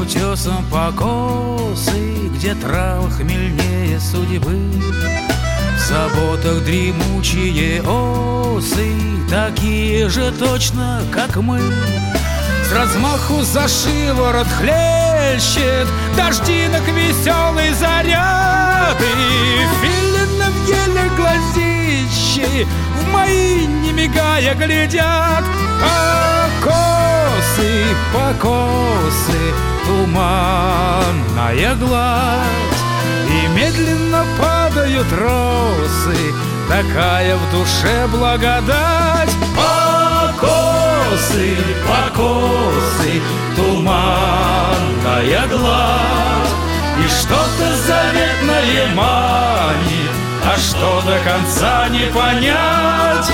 утесом покосы, где трава хмельнее судьбы. В заботах дремучие осы, такие же точно, как мы. С размаху за шиворот хлещет дождинок веселый заряд, и филинов еле глазищи в мои не мигая глядят. Покосы, туманная гладь, и медленно падают росы, такая в душе благодать. Покосы, туманная гладь, и что-то заветное манит, а что до конца не понять.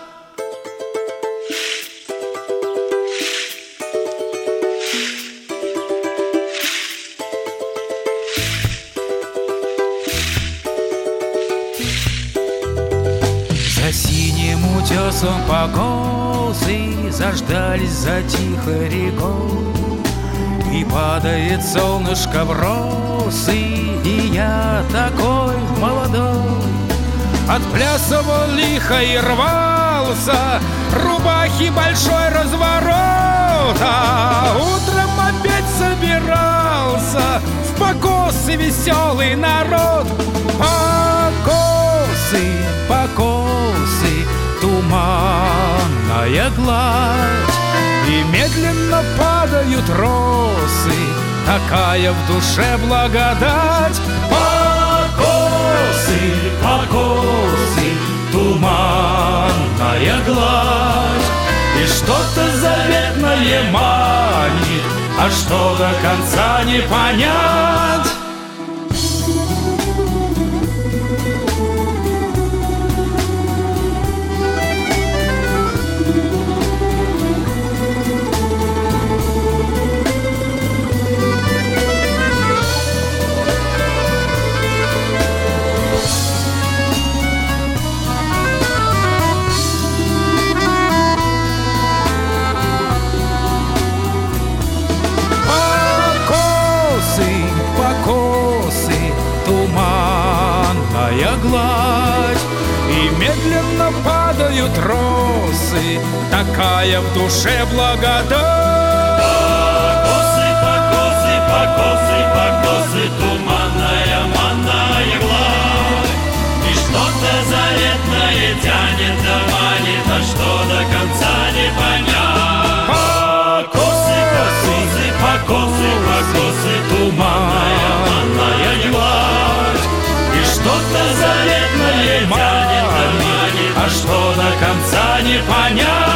За синим утесом покосы заждались за тихой рекой, и падает солнышко в росы, и я такой молодой отплясывал лихо и рвался, рубахи большой разворот, а утром опять собирался в покосы веселый народ. Покосы, туманная гладь, и медленно падают росы, такая в душе благодать. Покосы, туманная гладь, и что-то заветное манит, а что до конца не понять. Покосы, туманная гладь, и медленно падают росы, такая в душе благодать. Покосы, туманная манная гладь, и что-то заветное тянет да манит, а что до конца не понять. Покосы, туманная манная гладь, и что-то заветное тянет да манит, а что до конца не понять.